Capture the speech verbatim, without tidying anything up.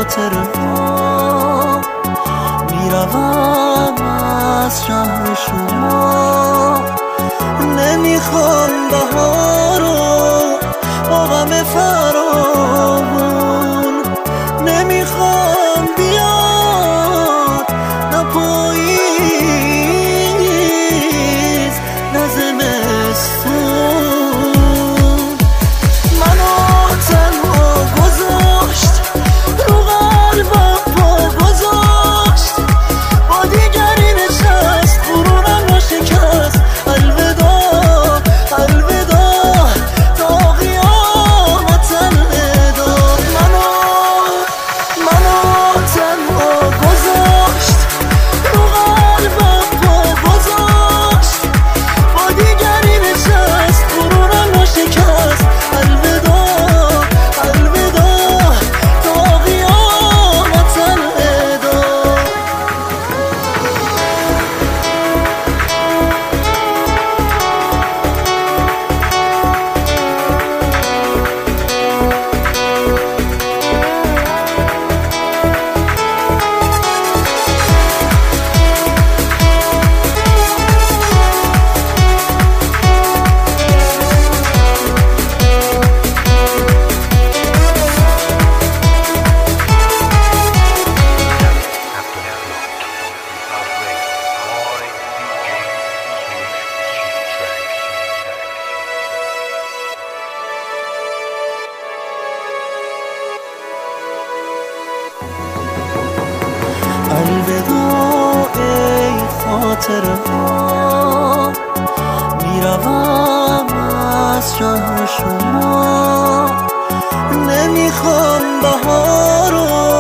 خاطره ها میروم از شهر شما. نمیخوام بهارو با غم فراوون، نمیخوام بیاد نه پاییز نه زمستون. منو تنها گذاشت رو قلبم پا گذاشت، با دیگری نشست غرورم رو شکست. الوداع الوداع تا قیامت الوداع. منو منو تنها گذاشت رو قلبم پا گذاشت، با دیگری نشست غرورم رو شکست. الوداع الوداع تا قیامت الوداع. الوداع ای خاطره ها میروم از شهر شما. نمیخوام بهارو